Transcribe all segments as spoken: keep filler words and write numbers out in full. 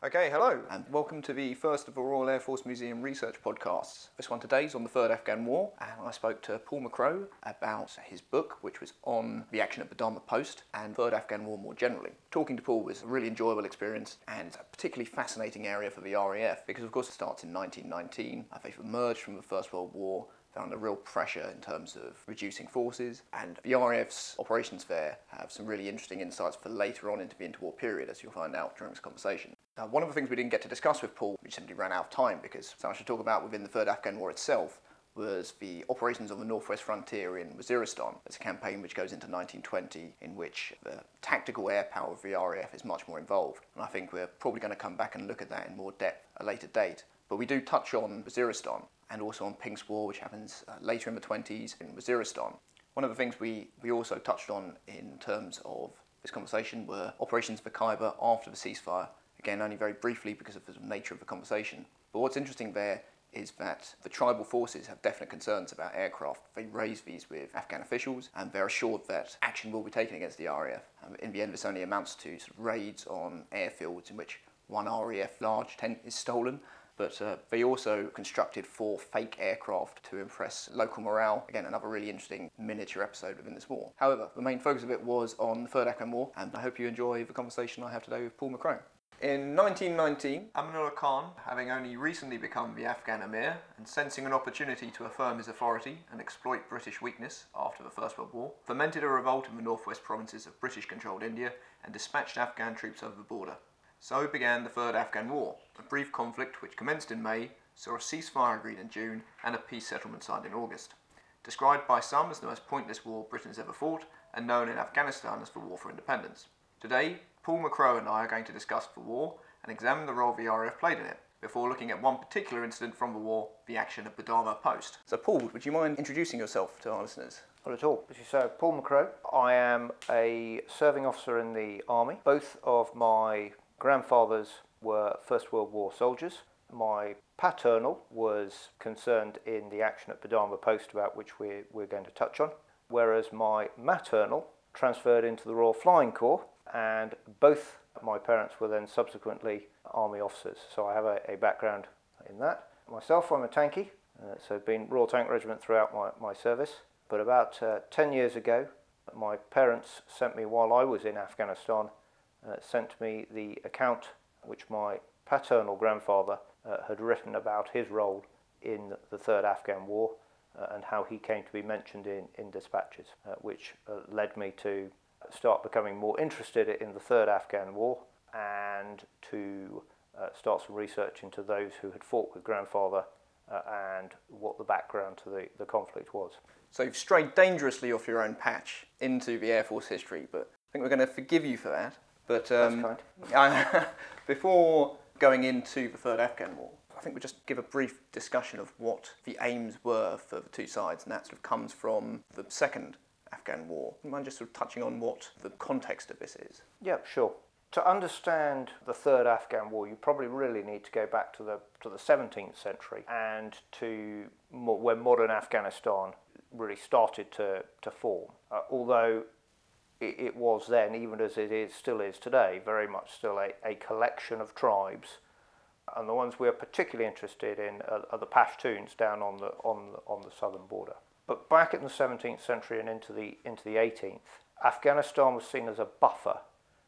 Okay, hello, and welcome to the first of the Royal Air Force Museum Research podcasts. This one today is on the Third Afghan War, and I spoke to Paul McCrow about his book, which was on the action at Badama Post and Third Afghan War more generally. Talking to Paul was a really enjoyable experience and a particularly fascinating area for the R A F, because of course it starts in nineteen nineteen. They've emerged from the First World War, they're under real pressure in terms of reducing forces, and the R A F's operations there have some really interesting insights for later on into the interwar period, as you'll find out during this conversation. Uh, one of the things we didn't get to discuss with Paul, we simply ran out of time, because so much to talk about within the Third Afghan War itself was the operations on the northwest frontier in Waziristan. It's a campaign which goes into nineteen twenty, in which the tactical air power of the R A F is much more involved. And I think we're probably going to come back and look at that in more depth at a later date. But we do touch on Waziristan, and also on Pink's War, which happens uh, later in the twenties in Waziristan. One of the things we, we also touched on in terms of this conversation were operations for Khyber after the ceasefire. Again, only very briefly because of the nature of the conversation. But what's interesting there is that the tribal forces have definite concerns about aircraft. They raise these with Afghan officials, and they're assured that action will be taken against the R A F. Um, in the end, this only amounts to sort of raids on airfields in which one R A F large tent is stolen. But uh, they also constructed four fake aircraft to impress local morale. Again, another really interesting miniature episode within this war. However, the main focus of it was on the Third Afghan War, and I hope you enjoy the conversation I have today with Paul McCrow. In nineteen nineteen, Amanullah Khan, having only recently become the Afghan Emir and sensing an opportunity to affirm his authority and exploit British weakness after the First World War, fomented a revolt in the northwest provinces of British-controlled India and dispatched Afghan troops over the border. So began the Third Afghan War, a brief conflict which commenced in May, saw a ceasefire agreed in June, and a peace settlement signed in August. Described by some as the most pointless war Britain's ever fought, and known in Afghanistan as the War for Independence. Today, Paul McCrow and I are going to discuss the war and examine the role the R A F played in it, before looking at one particular incident from the war, the action at Badama Post. So Paul, would you mind introducing yourself to our listeners? Not at all. As you say, Paul McCrow. I am a serving officer in the Army. Both of my grandfathers were First World War soldiers. My paternal was concerned in the action at Badama Post, about which we're, we're going to touch on, whereas my maternal transferred into the Royal Flying Corps, and both my parents were then subsequently Army officers. So I have a, a background in that. Myself, I'm a tankie, uh, so I've been Royal Tank Regiment throughout my, my service. But about uh, ten years ago, my parents sent me, while I was in Afghanistan, uh, sent me the account which my paternal grandfather uh, had written about his role in the Third Afghan War uh, and how he came to be mentioned in, in dispatches, uh, which uh, led me to start becoming more interested in the Third Afghan War and to uh, start some research into those who had fought with grandfather uh, and what the background to the, the conflict was. So you've strayed dangerously off your own patch into the Air Force history, but I think we're going to forgive you for that. But um, That's kind. Before going into the Third Afghan War, I think we'll just give a brief discussion of what the aims were for the two sides, and that sort of comes from the Second Afghan War. Do you mind just sort of touching on what the context of this is? Yeah, sure. To understand the Third Afghan War, you probably really need to go back to the to the seventeenth century and to mo- when modern Afghanistan really started to, to form. Uh, although it, it was then, even as it is still is today, very much still a, a collection of tribes. And the ones we're particularly interested in are, are the Pashtuns down on the on the, on the southern border. But back in the seventeenth century and into the into the eighteenth, Afghanistan was seen as a buffer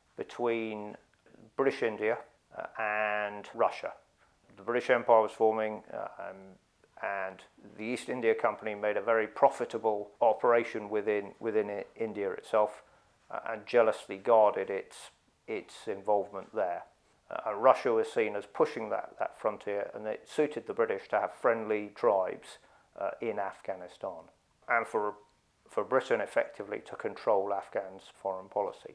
between British India uh, and Russia. The British Empire was forming, uh, um, and the East India Company made a very profitable operation within within I- India itself, uh, and jealously guarded its its involvement there. Uh, and Russia was seen as pushing that, that frontier, and it suited the British to have friendly tribes uh, in Afghanistan, and for for Britain effectively to control Afghan's foreign policy.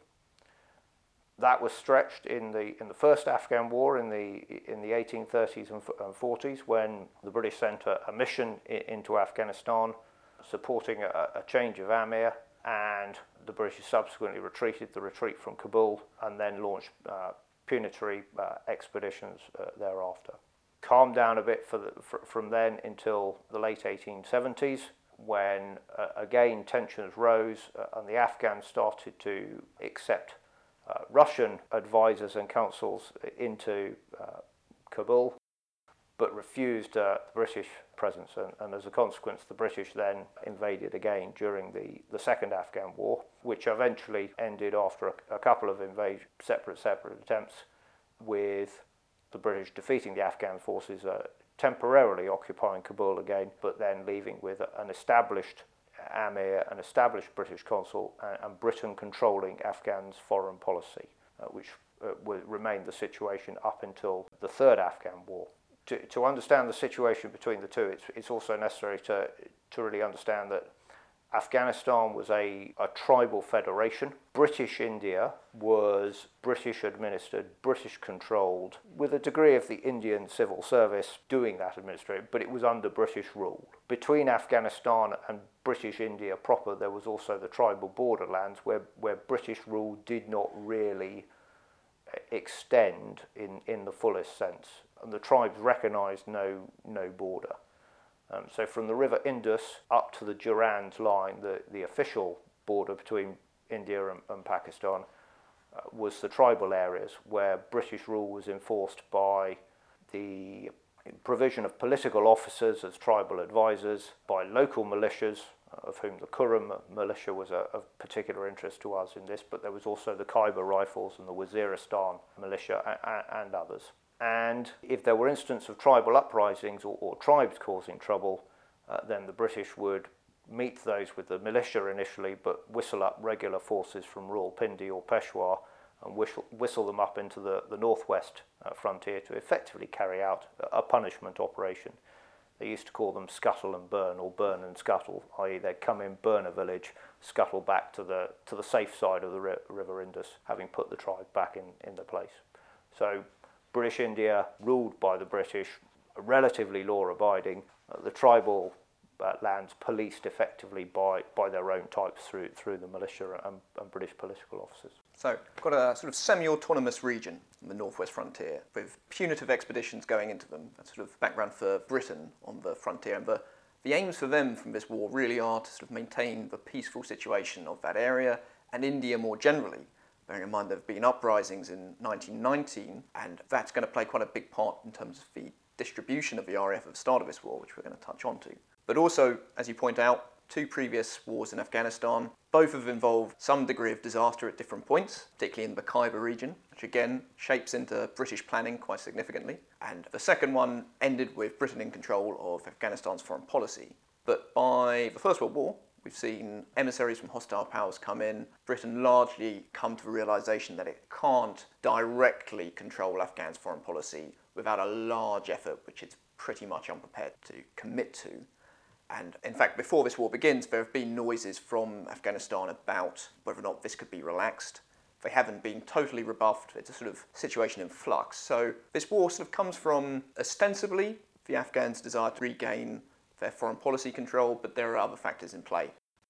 That was stretched in the in the first Afghan War in the in the eighteen thirties and forties, when the British sent a, a mission I- into Afghanistan, supporting a, a change of Amir, and the British subsequently retreated the retreat from Kabul and then launched uh, punitory uh, expeditions uh, thereafter. Calmed down a bit for the, for, from then until the late eighteen seventies, when uh, again tensions rose uh, and the Afghans started to accept uh, Russian advisors and counsels into uh, Kabul, but refused uh, British presence, and, and as a consequence the British then invaded again during the, the Second Afghan War, which eventually ended after a, a couple of invasion, separate separate attempts, with the British defeating the Afghan forces, uh, temporarily occupying Kabul again, but then leaving with an established Amir, an established British consul, and, and Britain controlling Afghan's foreign policy, uh, which uh, would remain the situation up until the Third Afghan War. To, to understand the situation between the two, it's, it's also necessary to, to really understand that Afghanistan was a, a tribal federation. British India was British administered, British controlled, with a degree of the Indian civil service doing that administration, but it was under British rule. Between Afghanistan and British India proper, there was also the tribal borderlands where, where British rule did not really extend in, in the fullest sense. And the tribes recognised no, no border. Um, so from the River Indus up to the Durand line, the, the official border between India and, and Pakistan, uh, was the tribal areas where British rule was enforced by the provision of political officers as tribal advisors, by local militias, uh, of whom the Kurram militia was a, of particular interest to us in this, but there was also the Khyber Rifles and the Waziristan militia and, and others. And if there were instances of tribal uprisings or, or tribes causing trouble, uh, then the British would meet those with the militia initially, but whistle up regular forces from Rawalpindi or Peshawar and whistle, whistle them up into the, the northwest uh, frontier to effectively carry out a, a punishment operation. They used to call them scuttle and burn, or burn and scuttle, that is they'd come in, burn a village, scuttle back to the to the safe side of the ri- River Indus, having put the tribe back in, in the place. So British India, ruled by the British, relatively law-abiding, uh, the tribal uh, lands policed effectively by, by their own types through through the militia and, and British political officers. So, got a sort of semi-autonomous region on the northwest frontier with punitive expeditions going into them. That's sort of background for Britain on the frontier, and the, the aims for them from this war really are to sort of maintain the peaceful situation of that area and India more generally. Bearing in mind there have been uprisings in nineteen nineteen, and that's going to play quite a big part in terms of the distribution of the R A F at the start of this war, which we're going to touch on to. But also, as you point out, two previous wars in Afghanistan, both have involved some degree of disaster at different points, particularly in the Khyber region, which again shapes into British planning quite significantly. And the second one ended with Britain in control of Afghanistan's foreign policy. But by the First World War, we've seen emissaries from hostile powers come in. Britain largely come to the realisation that it can't directly control Afghan's foreign policy without a large effort, which it's pretty much unprepared to commit to. And in fact, before this war begins, there have been noises from Afghanistan about whether or not this could be relaxed. They haven't been totally rebuffed. It's a sort of situation in flux. So this war sort of comes from, ostensibly, the Afghans' desire to regain their foreign policy control, but there are other factors in play.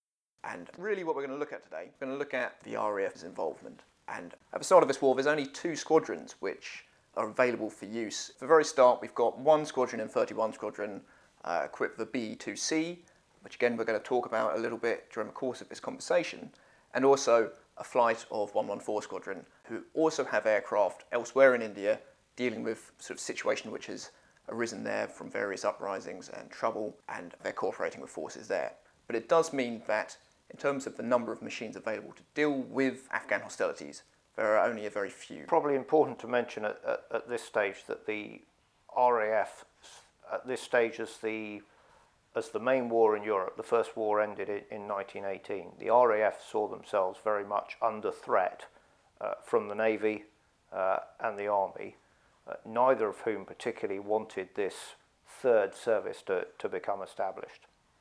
And really what we're going to look at today, we're going to look at the R A F's involvement. And at the start of this war, there's only two squadrons which are available for use. At the very start, we've got one squadron in thirty-one Squadron, uh, equipped with the B two C, which again we're going to talk about a little bit during the course of this conversation, and also a flight of one fourteen Squadron, who also have aircraft elsewhere in India dealing with sort of situation which has arisen there from various uprisings and trouble, and they're cooperating with forces there. But it does mean that in terms of the number of machines available to deal with Afghan hostilities, there are only a very few. Probably important to mention at, at, at this stage that the R A F, at this stage as the as the main war in Europe, the first war ended in, in nineteen eighteen, the R A F saw themselves very much under threat uh, from the Navy uh, and the Army, uh, neither of whom particularly wanted this third service to, to become established.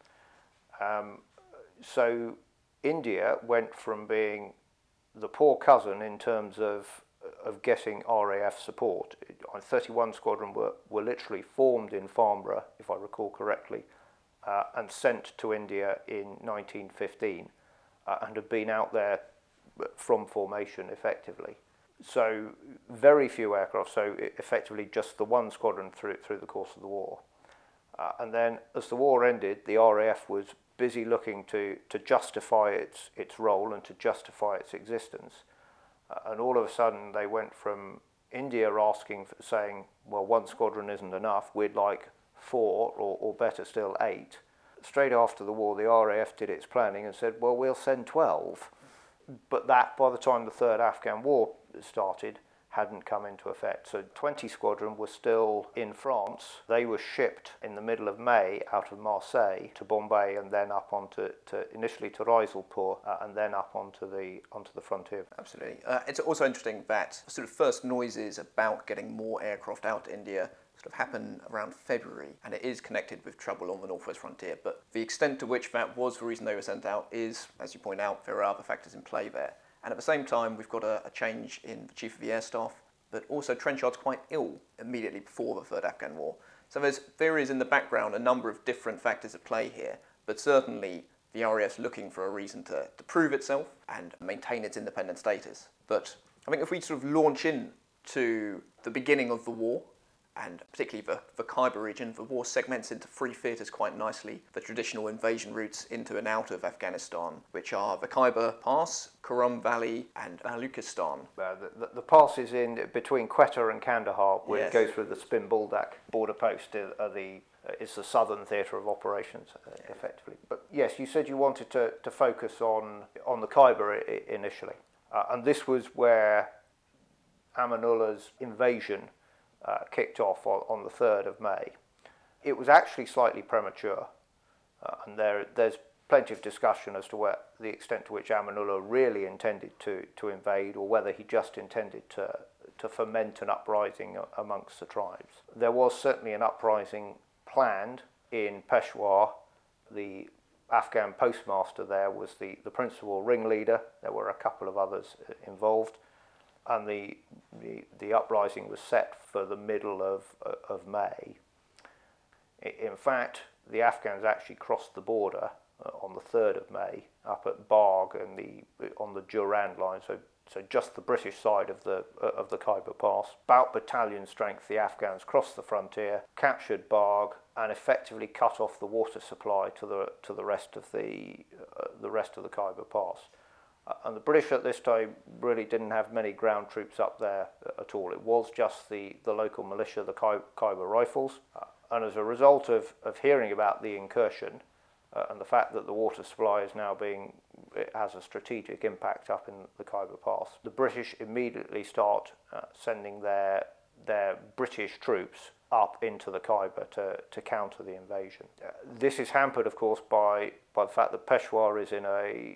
Um, so India went from being the poor cousin in terms of of getting R A F support. thirty-one Squadron were, were literally formed in Farnborough, if I recall correctly, uh, and sent to India in nineteen fifteen, uh, and have been out there from formation effectively. So very few aircraft, so effectively just the one squadron through through the course of the war. Uh, and then as the war ended, the R A F was busy looking to, to justify its its role and to justify its existence. Uh, and all of a sudden they went from India asking, for, saying, well, one squadron isn't enough, we'd like four, or, or better still, eight. Straight after the war, the R A F did its planning and said, well, we'll send twelve. But that, by the time the Third Afghan War started, hadn't come into effect. So twenty Squadron was still in France. They were shipped in the middle of May out of Marseille to Bombay and then up onto to initially to Raisalpur uh, and then up onto the onto the frontier. Absolutely. Uh, it's also interesting that sort of first noises about getting more aircraft out to India sort of happen around February, and it is connected with trouble on the northwest frontier. But the extent to which that was the reason they were sent out is, as you point out, there are other factors in play there. And at the same time, we've got a, a change in the Chief of the Air Staff, but also Trenchard's quite ill immediately before the Third Afghan War. So there's, there is in the background a number of different factors at play here, but certainly the R A F's looking for a reason to, to prove itself and maintain its independent status. But I think if we sort of launch in to the beginning of the war, and particularly the, the Khyber region, the war segments into three theatres quite nicely. The traditional invasion routes into and out of Afghanistan, which are the Khyber Pass, Kurram Valley, and Baluchistan. Uh, the, the, the pass is in between Quetta and Kandahar, where Yes. it goes through the Spin Buldak border post. Uh, the uh, it's the southern theatre of operations, uh, effectively. But yes, you said you wanted to, to focus on on the Khyber I- initially, uh, and this was where Amanullah's invasion Uh, kicked off on, on the third of May. It was actually slightly premature, uh, and there there's plenty of discussion as to where the extent to which Amanullah really intended to, to invade, or whether he just intended to, to foment an uprising amongst the tribes. There was certainly an uprising planned in Peshawar. The Afghan postmaster there was the, the principal ringleader. There were a couple of others involved. And the, the the uprising was set for the middle of of May. In fact, the Afghans actually crossed the border uh, on the third of May up at Barg and the on the Durand line, so so just the British side of the uh, of the Khyber Pass. About battalion strength, the Afghans crossed the frontier, captured Barg, and effectively cut off the water supply to the to the rest of the uh, the rest of the Khyber Pass. Uh, and the British at this time really didn't have many ground troops up there uh, at all. It was just the, the local militia, the Khy- Khyber Rifles. Uh, and as a result of, of hearing about the incursion uh, and the fact that the water supply is now being, it has a strategic impact up in the Khyber Pass, the British immediately start uh, sending their, their British troops up into the Khyber to, to counter the invasion. Uh, this is hampered, of course, by, by the fact that Peshawar is in a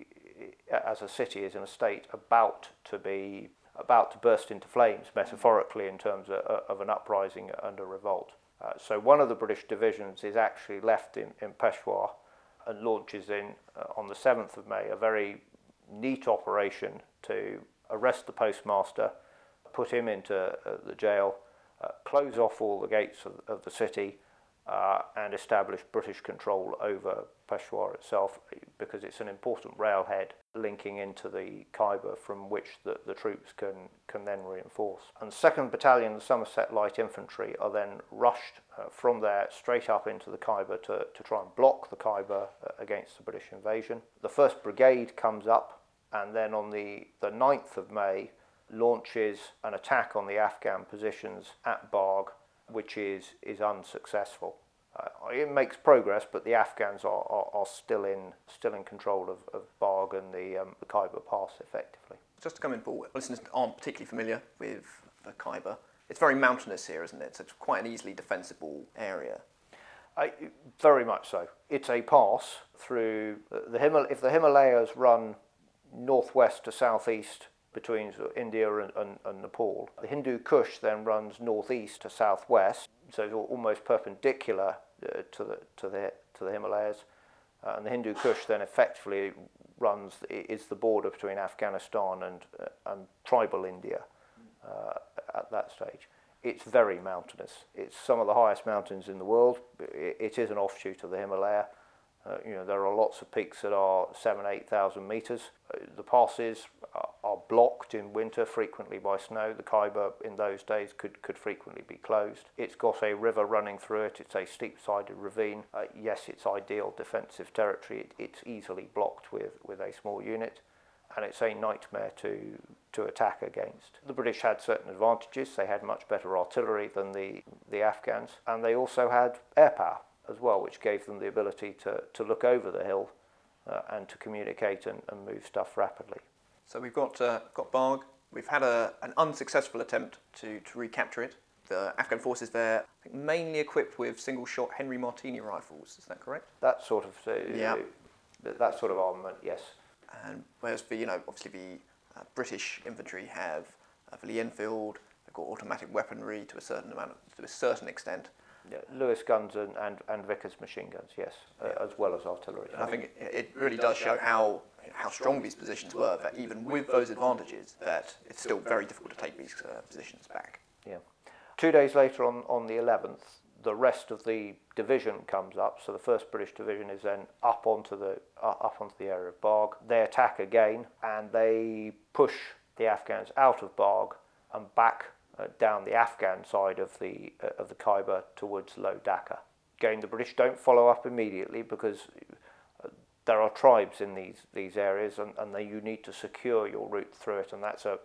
as a city is in a state about to be about to burst into flames, metaphorically, in terms of, of an uprising and a revolt. Uh, so one of the British divisions is actually left in, in Peshawar and launches in uh, on the seventh of May a very neat operation to arrest the postmaster, put him into uh, the jail, uh, close off all the gates of, of the city, uh, and establish British control over Peshawar itself, because it's an important railhead linking into the Khyber from which the, the troops can, can then reinforce. And second Battalion, the Somerset Light Infantry, are then rushed uh, from there straight up into the Khyber to, to try and block the Khyber uh, against the British invasion. The first Brigade comes up, and then on the, the ninth of May launches an attack on the Afghan positions at Barg, which is, is unsuccessful. Uh, it makes progress, but the Afghans are, are, are still in still in control of, of Barg and the, um, the Khyber Pass, effectively. Just to come in, Paul, listeners aren't particularly familiar with the Khyber. It's very mountainous here, isn't it? So it's quite an easily defensible area. Uh, very much so. It's a pass through the Himal. If the Himalayas run northwest to southeast between India and, and, and Nepal, the Hindu Kush then runs northeast to southwest, so it's almost perpendicular uh, to the to the to the Himalayas, uh, and the Hindu Kush then effectively runs is the border between Afghanistan and uh, and tribal India uh, at that stage. It's very mountainous. It's some of the highest mountains in the world. It, it is an offshoot of the Himalaya. Uh, you know, there are lots of peaks that are seven, eight thousand meters. Uh, the passes are, are blocked in winter frequently by snow. The Khyber in those days could, could frequently be closed. It's got a river running through it. It's a steep-sided ravine. Uh, yes, it's ideal defensive territory. It, it's easily blocked with, with a small unit. and it's a nightmare to to attack against. The British had certain advantages. They had much better artillery than the, the Afghans, and they also had air power as well, which gave them the ability to, to look over the hill uh, and to communicate and, and move stuff rapidly. So we've got uh, got Barg. We've had a, an unsuccessful attempt to, to recapture it. The Afghan forces there, I think, mainly equipped with single-shot Henry Martini rifles. Is that correct? That sort of uh, Yeah. that sort of armament, yes. And whereas the, you know, obviously the uh, British infantry have uh, the Lee Enfield, they've got automatic weaponry to a certain amount, of, to a certain extent. Yeah, Lewis guns and, and, and Vickers machine guns, yes, uh, as well as artillery. And I think it, it really does show how how strong these positions were, that even with those advantages, that it's still very difficult to take these uh, positions back. Yeah. Two days later, on, on the eleventh, the rest of the division comes up. So the first British division is then up onto the uh, up onto the area of Barg. They attack again, and they push the Afghans out of Barg and back uh, down the Afghan side of the uh, of the Khyber towards Low Dhaka. Again, the British don't follow up immediately because uh, there are tribes in these these areas, and, and they, you need to secure your route through it, and that's a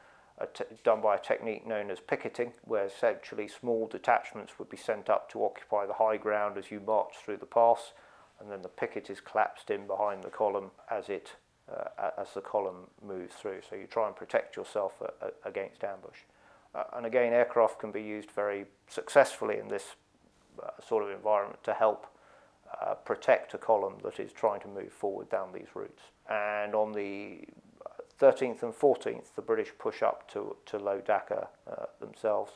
A t- done by a technique known as picketing, where essentially small detachments would be sent up to occupy the high ground as you march through the pass, and then the picket is collapsed in behind the column as it uh, as the column moves through. So you try and protect yourself uh, uh, against ambush. Uh, and again, aircraft can be used very successfully in this uh, sort of environment to help uh, protect a column that is trying to move forward down these routes. And on the thirteenth and fourteenth, the British push up to, to Low Dhaka uh, themselves.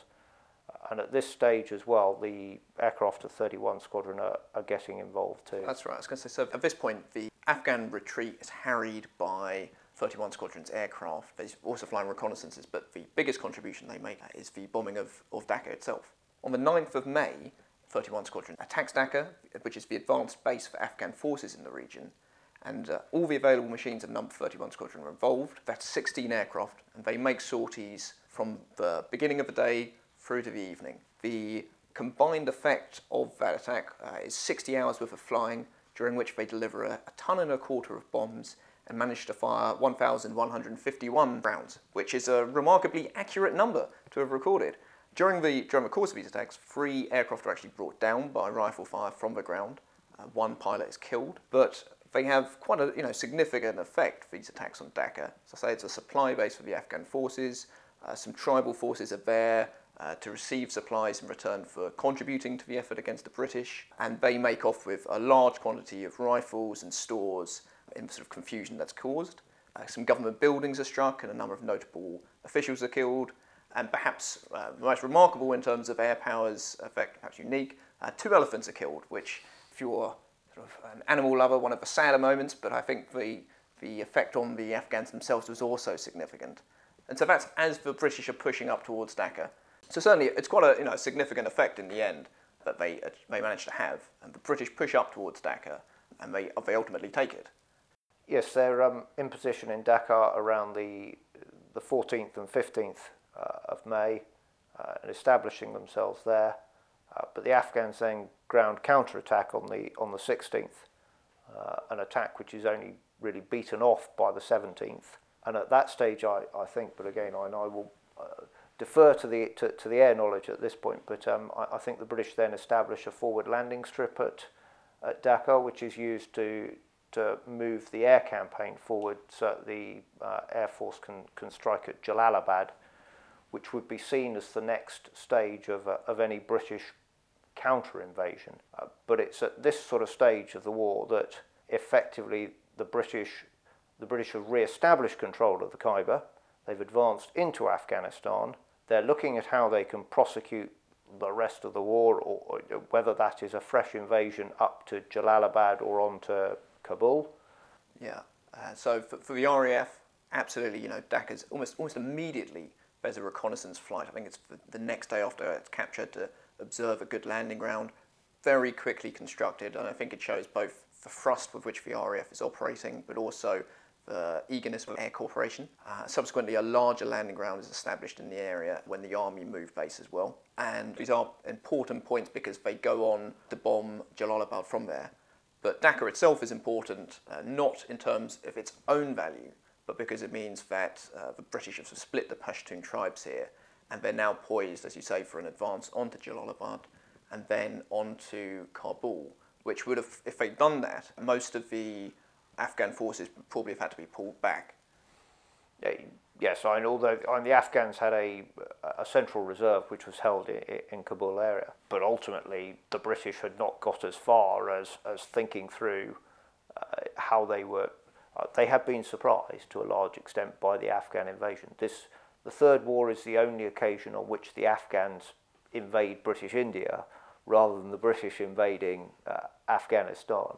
And at this stage as well, the aircraft of thirty-one Squadron are, are getting involved too. That's right. I was going to say, so at this point, the Afghan retreat is harried by thirty-one Squadron's aircraft. They're also flying reconnaissances, but the biggest contribution they make is the bombing of, of Dhaka itself. On the ninth of May, thirty-one Squadron attacks Dhaka, which is the advanced base for Afghan forces in the region. And uh, all the available machines of number thirty-one Squadron are involved. That's sixteen aircraft, and they make sorties from the beginning of the day through to the evening. The combined effect of that attack uh, is sixty hours worth of flying, during which they deliver a, a ton and a quarter of bombs and manage to fire one thousand one hundred fifty-one rounds, which is a remarkably accurate number to have recorded. During the, during the course of these attacks, three aircraft are actually brought down by rifle fire from the ground. Uh, one pilot is killed, but they have quite a you know significant effect, these attacks on Dhaka. As I say, it's a supply base for the Afghan forces. Uh, some tribal forces are there uh, to receive supplies in return for contributing to the effort against the British, and they make off with a large quantity of rifles and stores in the sort of confusion that's caused. Uh, some government buildings are struck, and a number of notable officials are killed. And perhaps uh, the most remarkable in terms of air power's effect, perhaps unique, uh, two elephants are killed, which, if you're sort of an animal lover, one of the sadder moments, but I think the the effect on the Afghans themselves was also significant. And so that's as the British are pushing up towards Dhaka. So certainly it's quite a you know significant effect in the end that they they managed to have. And the British push up towards Dhaka, and they they ultimately take it. Yes, they're um, in position in Dhaka around the the fourteenth and fifteenth uh, of May, uh, and establishing themselves there. Uh, but the Afghans then ground counterattack on the on the sixteenth, uh, an attack which is only really beaten off by the seventeenth. And at that stage, I, I think, but again, I, I will uh, defer to the to, to the air knowledge at this point. But um, I, I think the British then establish a forward landing strip at at Dhaka, which is used to to move the air campaign forward, so that the uh, Air Force can can strike at Jalalabad, which would be seen as the next stage of uh, of any British counter-invasion. Uh, but it's at this sort of stage of the war that effectively the British the British have re-established control of the Khyber. They've advanced into Afghanistan. They're looking at how they can prosecute the rest of the war, or, or whether that is a fresh invasion up to Jalalabad or on to Kabul. Yeah. Uh, so for, for the R A F, absolutely, you know, Dhaka's almost almost immediately there's a reconnaissance flight. I think it's the, the next day after it's captured to observe a good landing ground. Very quickly constructed, and I think it shows both the thrust with which the R A F is operating, but also the eagerness of Air Corporation. Uh, subsequently, a larger landing ground is established in the area when the army moved base as well. And these are important points because they go on to bomb Jalalabad from there. But Dhaka itself is important, uh, not in terms of its own value, but because it means that uh, the British have split the Pashtun tribes here, and they're now poised, as you say, for an advance onto Jalalabad and then onto Kabul, which would have, if they'd done that, most of the Afghan forces would probably have had to be pulled back. Yes, I know. Although I mean, the Afghans had a, a central reserve which was held in, in Kabul area, but ultimately the British had not got as far as, as thinking through uh, how they were. Uh, they had been surprised to a large extent by the Afghan invasion. This, the Third War is the only occasion on which the Afghans invade British India rather than the British invading uh, Afghanistan.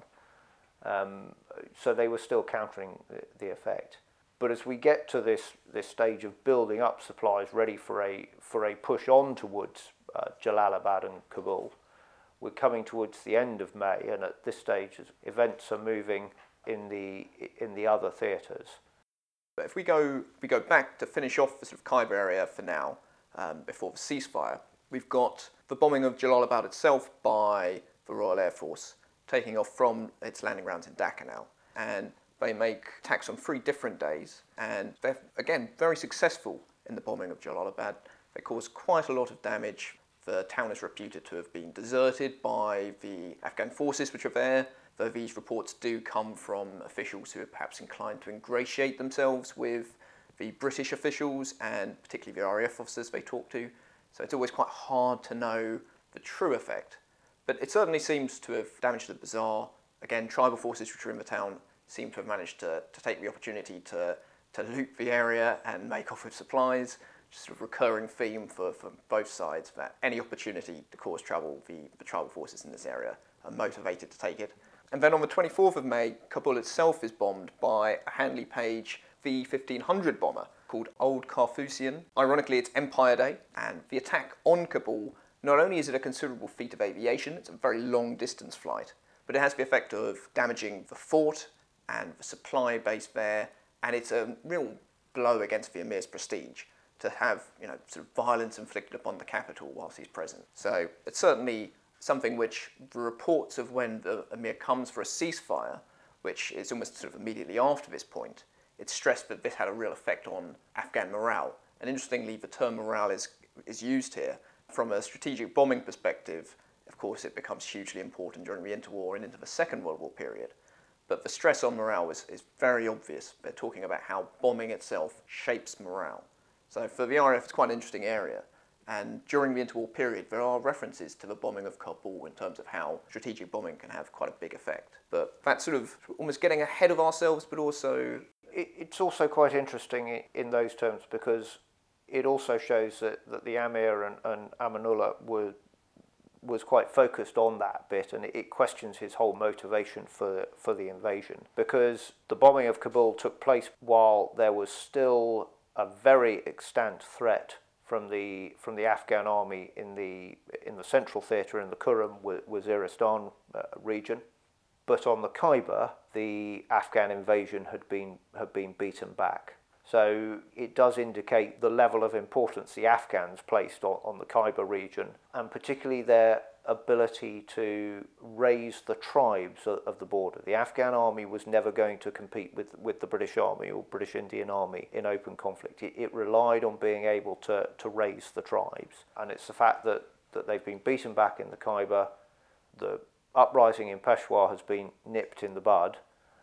Um, so they were still countering the, the effect. But as we get to this, this stage of building up supplies ready for a for a push on towards uh, Jalalabad and Kabul, we're coming towards the end of May, and at this stage, events are moving in the in the other theatres. But if we go we go back to finish off the sort of Khyber area for now, um, before the ceasefire, we've got the bombing of Jalalabad itself by the Royal Air Force, taking off from its landing grounds in Dhaka now, and they make attacks on three different days, and they're, again, very successful in the bombing of Jalalabad. They cause quite a lot of damage. The town is reputed to have been deserted by the Afghan forces which are there, though these reports do come from officials who are perhaps inclined to ingratiate themselves with the British officials, and particularly the R A F officers they talk to. So it's always quite hard to know the true effect. But it certainly seems to have damaged the bazaar. Again, tribal forces which are in the town seem to have managed to, to take the opportunity to, to loot the area and make off with supplies. Just a recurring theme for, for both sides, that any opportunity to cause trouble, the, the tribal forces in this area are motivated to take it. And then on the twenty-fourth of May, Kabul itself is bombed by a Handley Page V fifteen hundred bomber called Old Carthusian. Ironically, it's Empire Day, and the attack on Kabul, not only is it a considerable feat of aviation, it's a very long distance flight, but it has the effect of damaging the fort and the supply base there, and it's a real blow against the Emir's prestige to have, you know, sort of violence inflicted upon the capital whilst he's present. So it's certainly something which the reports of when the Emir comes for a ceasefire, which is almost sort of immediately after this point, it's stressed that this had a real effect on Afghan morale. And interestingly, the term morale is, is used here. From a strategic bombing perspective, of course, it becomes hugely important during the interwar and into the Second World War period. But the stress on morale is, is very obvious. They're talking about how bombing itself shapes morale. So for the R A F, it's quite an interesting area. And during the interwar period, there are references to the bombing of Kabul in terms of how strategic bombing can have quite a big effect. But that's sort of almost getting ahead of ourselves, but also... It, it's also quite interesting in those terms because it also shows that, that the Amir and, and Amanullah were was quite focused on that bit, and it questions his whole motivation for for the invasion, because the bombing of Kabul took place while there was still a very extant threat from the from the Afghan army in the in the central theatre in the Kurram, Waziristan uh, region. But on the Khyber, the Afghan invasion had been had been beaten back. So it does indicate the level of importance the Afghans placed on, on the Khyber region, and particularly their ability to raise the tribes of, of the border. The Afghan army was never going to compete with, with the British Army or British Indian Army in open conflict. It, it relied on being able to, to raise the tribes. And it's the fact that, that they've been beaten back in the Khyber, the uprising in Peshawar has been nipped in the bud,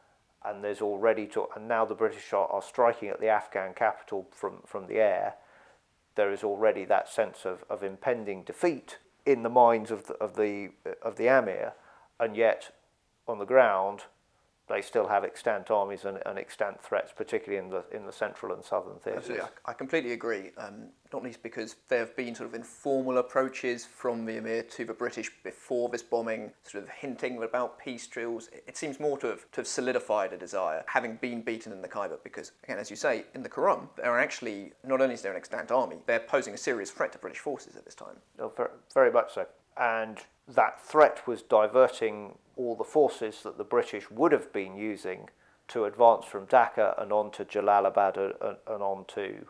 and there's already to, and now the British are, are striking at the Afghan capital from, from the air. There is already that sense of, of impending defeat in the minds of the, of the of the Amir, and yet on the ground they still have extant armies and, and extant threats, particularly in the in the central and southern theatres. Absolutely, I, I completely agree. Um, not least because there have been sort of informal approaches from the Emir to the British before this bombing, sort of hinting about peace drills. It, it seems more to have to have solidified a desire, having been beaten in the Khyber. Because again, as you say, in the Kurram, there are actually not only is there an extant army, they're posing a serious threat to British forces at this time. Oh, very, very much so, and that threat was diverting all the forces that the British would have been using to advance from Dhaka and on to Jalalabad and, and on to,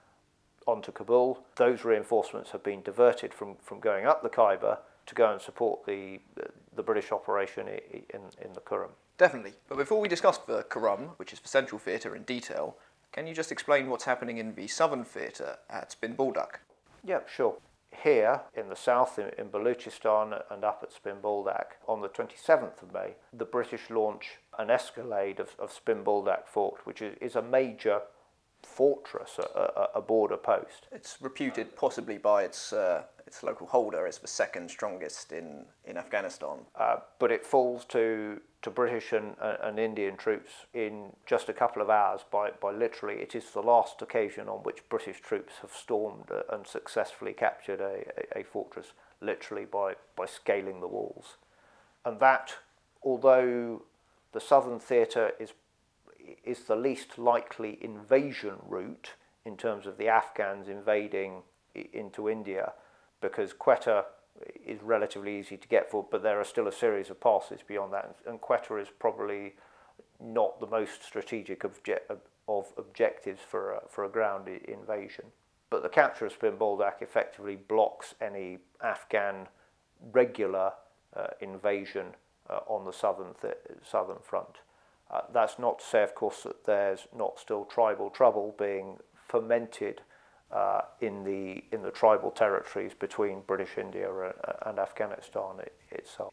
on to Kabul. Those reinforcements have been diverted from, from going up the Khyber to go and support the the British operation in, in the Kurram. Definitely. But before we discuss the Kurram, which is the central theatre in detail, Can you just explain what's happening in the southern theatre at Spin Baldak? Yep, sure. Here in the south, in, in Balochistan and up at Spin Baldak, on the twenty-seventh of May, the British launch an escalade of, of Spin Baldak Fort, which is, is a major fortress, a, a, a border post. It's reputed possibly by its uh, its local holder as the second strongest in, in Afghanistan. Uh, but it falls to to British and, uh, and Indian troops in just a couple of hours by, by literally, it is the last occasion on which British troops have stormed and successfully captured a, a, a fortress, literally by, by scaling the walls. And that, although the southern theatre is is the least likely invasion route in terms of the Afghans invading into India, because Quetta is relatively easy to get for, but there are still a series of passes beyond that, and Quetta is probably not the most strategic obje- of objectives for a, for a ground invasion. But the capture of Spin Baldak effectively blocks any Afghan regular uh, invasion uh, on the southern th- southern front. Uh, that's not to say, of course, that there's not still tribal trouble being fomented uh, in the in the tribal territories between British India and, and Afghanistan it, itself.